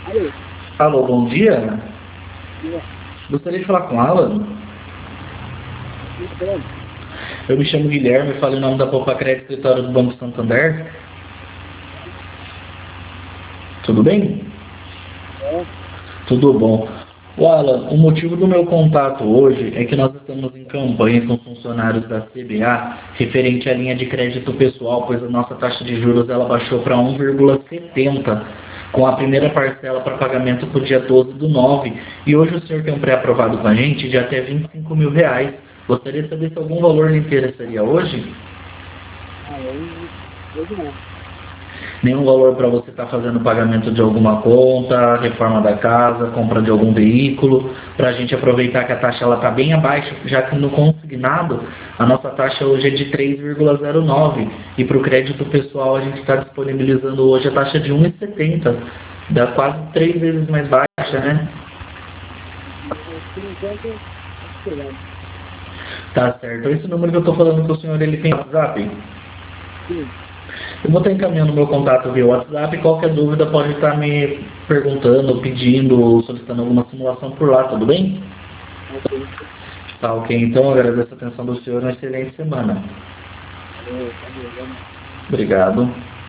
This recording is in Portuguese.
Alô? Alô, bom dia. Dia. Gostaria de falar com Alan. Quem tá falando? Eu me chamo Guilherme, falo em nome da Poupa Crédito Escritório do Banco Santander. Tudo bem? É. Tudo bom. O Alan, o motivo do meu contato hoje é que nós estamos em campanha com funcionários da CBA referente à linha de crédito pessoal, pois a nossa taxa de juros ela baixou para 1,70, com a primeira parcela para pagamento para o dia 12 do 9. E hoje o senhor tem um pré-aprovado com a gente de até R$ 25.000. Gostaria de saber se algum valor lhe interessaria hoje? Ah, hoje não. Nenhum valor para você estar fazendo pagamento de alguma conta, reforma da casa, compra de algum veículo, para a gente aproveitar que a taxa está bem abaixo, já que no consignado a nossa taxa hoje é de 3,09 e para o crédito pessoal a gente está disponibilizando hoje a taxa de 1,70, dá quase 3 vezes mais baixa, né? Mas, por enquanto, tá esperando. Tá certo. Esse número que eu estou falando com o senhor, ele tem WhatsApp? Sim, Eu vou estar encaminhando meu contato via WhatsApp. Qualquer dúvida pode estar me perguntando, pedindo, solicitando alguma simulação por lá, tudo bem? ok. Tá ok, então agradeço a atenção do senhor. Uma excelente semana. Valeu, valeu, valeu. Obrigado.